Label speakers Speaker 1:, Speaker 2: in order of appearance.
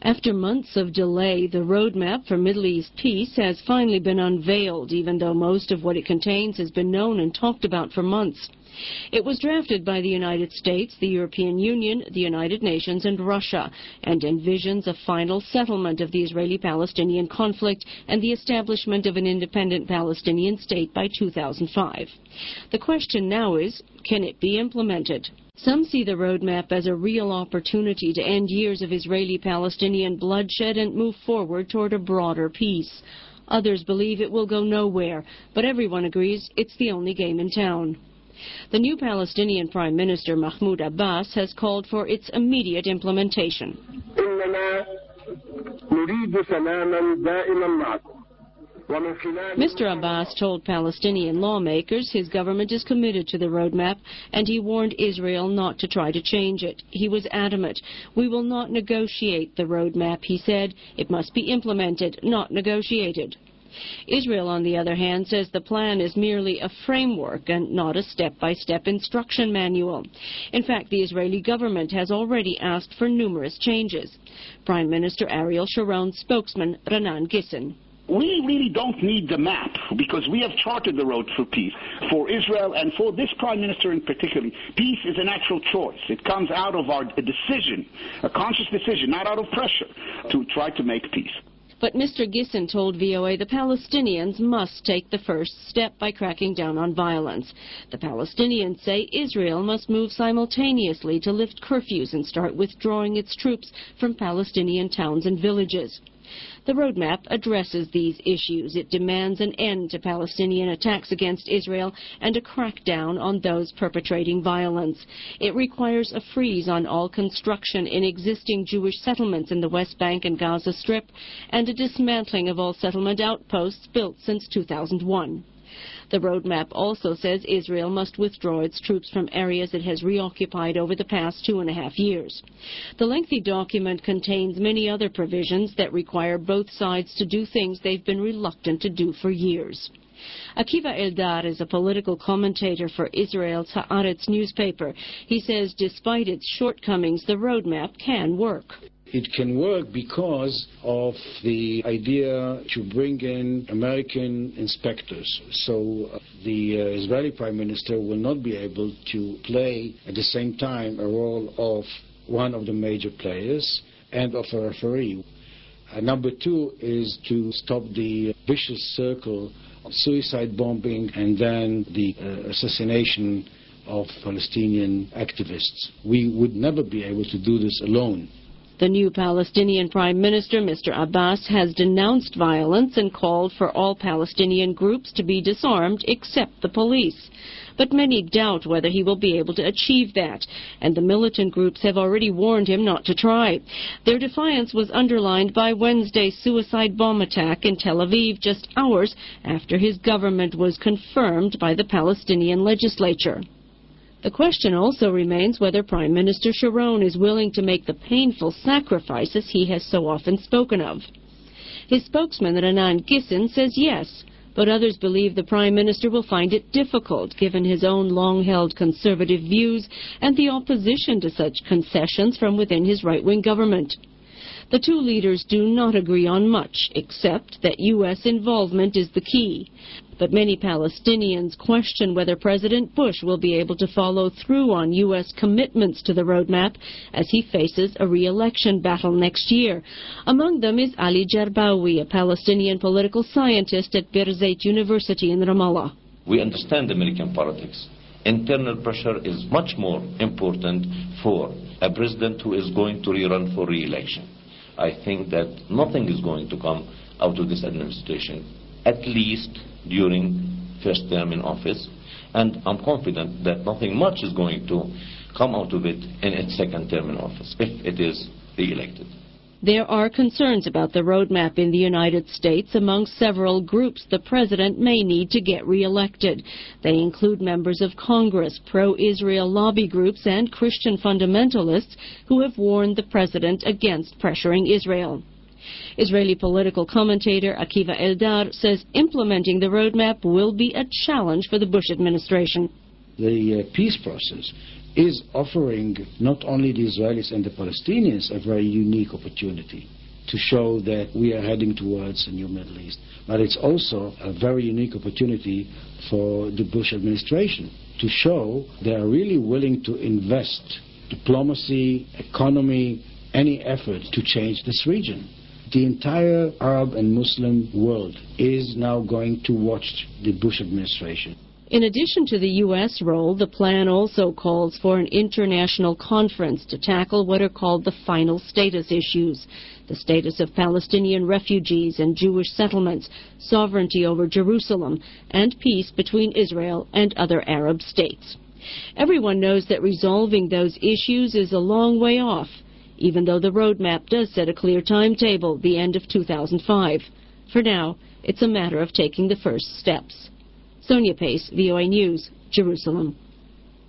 Speaker 1: After months of delay, the roadmap for Middle East peace has finally been unveiled, even though most of what it contains has been known and talked about for months. It was drafted by the United States, the European Union, the United Nations, and Russia, and envisions a final settlement of the Israeli-Palestinian conflict and the establishment of an independent Palestinian state by 2005. The question now is, can it be implemented? Some see the roadmap as a real opportunity to end years of Israeli-Palestinian bloodshed and move forward toward a broader peace. Others believe it will go nowhere, but everyone agrees it's the only game in town. The new Palestinian Prime Minister Mahmoud Abbas has called for its immediate implementation. Mr. Abbas told Palestinian lawmakers his government is committed to the roadmap, and he warned Israel not to try to change it. He was adamant. We will not negotiate the roadmap, he said. It must be implemented, not negotiated. Israel, on the other hand, says the plan is merely a framework and not a step-by-step instruction manual. In fact, the Israeli government has already asked for numerous changes. Prime Minister Ariel Sharon's spokesman, Renan Gissin.
Speaker 2: We really don't need the map because we have charted the road for peace. For Israel and for this Prime Minister in particular, peace is a natural choice. It comes out of a decision, a conscious decision, not out of pressure, to try to make peace.
Speaker 1: But Mr. Gissin told VOA the Palestinians must take the first step by cracking down on violence. The Palestinians say Israel must move simultaneously to lift curfews and start withdrawing its troops from Palestinian towns and villages. The roadmap addresses these issues. It demands an end to Palestinian attacks against Israel and a crackdown on those perpetrating violence. It requires a freeze on all construction in existing Jewish settlements in the West Bank and Gaza Strip and a dismantling of all settlement outposts built since 2001. The roadmap also says Israel must withdraw its troops from areas it has reoccupied over the past 2.5 years. The lengthy document contains many other provisions that require both sides to do things they've been reluctant to do for years. Akiva Eldar is a political commentator for Israel's Haaretz newspaper. He says despite its shortcomings, the roadmap can work.
Speaker 3: It can work because of the idea to bring in American inspectors. So the Israeli Prime Minister will not be able to play at the same time a role of one of the major players and of a referee. Number two is to stop the vicious circle of suicide bombing and then the assassination of Palestinian activists. We would never be able to do this alone.
Speaker 1: The new Palestinian Prime Minister, Mr. Abbas, has denounced violence and called for all Palestinian groups to be disarmed except the police. But many doubt whether he will be able to achieve that, and the militant groups have already warned him not to try. Their defiance was underlined by Wednesday's suicide bomb attack in Tel Aviv just hours after his government was confirmed by the Palestinian legislature. The question also remains whether Prime Minister Sharon is willing to make the painful sacrifices he has so often spoken of. His spokesman, Renan Gissin, says yes, but others believe the Prime Minister will find it difficult given his own long-held conservative views and the opposition to such concessions from within his right-wing government. The two leaders do not agree on much, except that U.S. involvement is the key. But many Palestinians question whether President Bush will be able to follow through on U.S. commitments to the roadmap as he faces a re-election battle next year. Among them is Ali Jarbawi, a Palestinian political scientist at Birzeit University in Ramallah.
Speaker 4: We understand American politics. Internal pressure is much more important for a president who is going to rerun for re-election. I think that nothing is going to come out of this administration, at least during first term in office, and I'm confident that nothing much is going to come out of it in its second term in office, if it is re-elected.
Speaker 1: There are concerns about the roadmap in the United States among several groups the president may need to get re-elected. They include members of Congress, pro-Israel lobby groups, and Christian fundamentalists who have warned the president against pressuring Israel. Israeli political commentator Akiva Eldar says implementing the roadmap will be a challenge for the Bush administration.
Speaker 3: The peace process is offering not only the Israelis and the Palestinians a very unique opportunity to show that we are heading towards a new Middle East, but it's also a very unique opportunity for the Bush administration to show they are really willing to invest diplomacy, economy, any effort to change this region. The entire Arab and Muslim world is now going to watch the Bush administration.
Speaker 1: In addition to the U.S. role, the plan also calls for an international conference to tackle what are called the final status issues: the status of Palestinian refugees and Jewish settlements, sovereignty over Jerusalem, and peace between Israel and other Arab states. Everyone knows that resolving those issues is a long way off, even though the roadmap does set a clear timetable, the end of 2005. For now, it's a matter of taking the first steps. Sonia Pace, VOA News, Jerusalem.